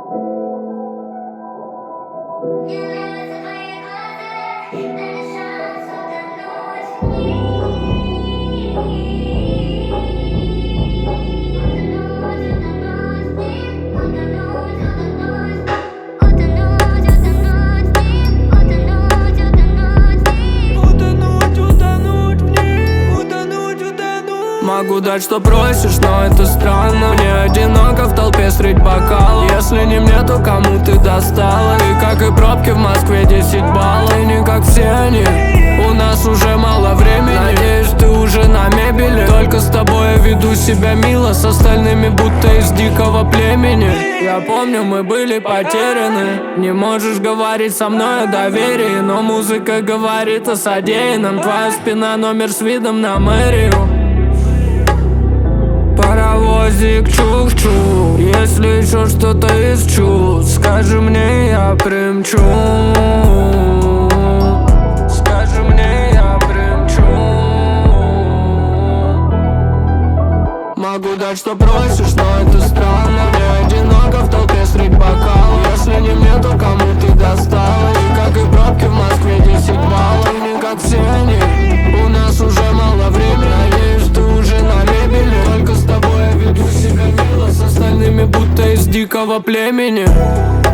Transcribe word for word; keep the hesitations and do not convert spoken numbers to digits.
Могу дать, что просишь, но это странно. Мне одиноко в толпе средь бокалов. Если не мне, то кому ты достала? И как и пробки в Москве десять баллов. И не как все они, у нас уже мало времени. Надеюсь, ты уже на мебели. Только с тобой я веду себя мило, с остальными будто из дикого племени. Я помню, мы были потеряны. Не можешь говорить со мной о доверии, но музыка говорит о содеянном. Твоя спина номер с видом на мэрию. Паровозик чух-чух, если еще что-то из чувств, скажи мне, я примчу. Скажи мне, я примчу. Могу дать, что просишь, но это странно. Мне одиноко в толпе средь бокалов. Если не мне, то кому ты достала? И как и пробки в Москве десять баллов. И не как все они, у нас уже мало времени. Надеюсь, ты уже на мебели. Только с тобой я веду себя мило, с остальными будто из дикого племени.